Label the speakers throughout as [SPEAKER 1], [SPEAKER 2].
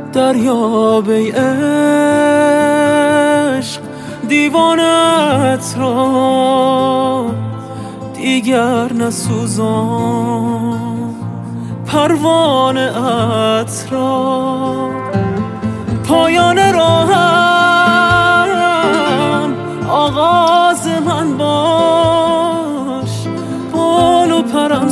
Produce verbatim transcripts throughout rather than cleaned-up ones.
[SPEAKER 1] دریاب ای عشق دیوانت را دیگر نسوزان، پروانه ات را پایان راهم آغاز من باش، بال و پرم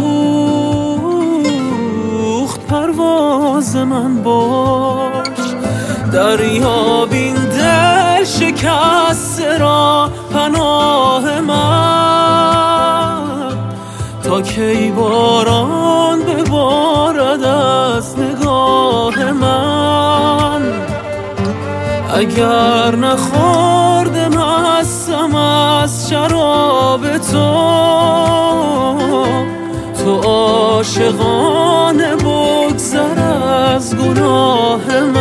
[SPEAKER 1] سوخت پرواز من باش. دریا بین دل شکسته را پناه من، تا کی باران ببارد از نگاه من. اگر نخورده مستم از شراب تو، تو عاشقانه بگذر از گناه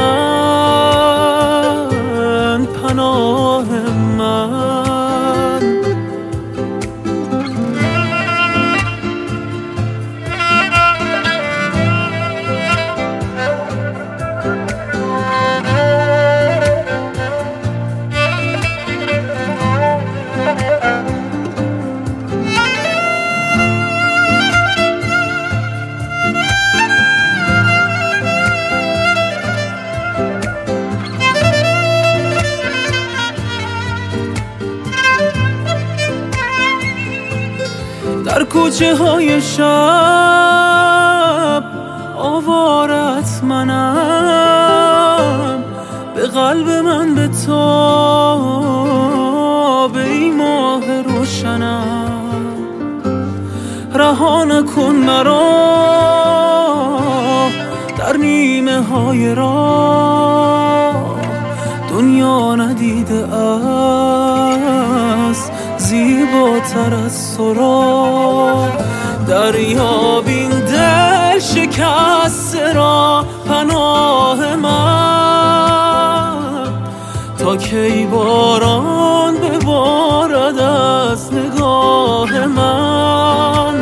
[SPEAKER 1] من، پناه من. در کوچه های شب آوارت منم، به قلب من به تاب ای ماه روشنم. رها نکن مرا در نیمه های راه، دنیا ندیده است زیباتر از تو را. دریا بین دل شکسته را پناه من، تا کی باران ببارد از نگاه من.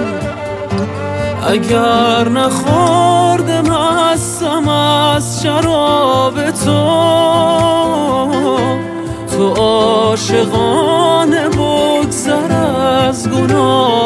[SPEAKER 1] اگر نخورده مستم از شراب تو، تو عاشقانه بگذر از گناه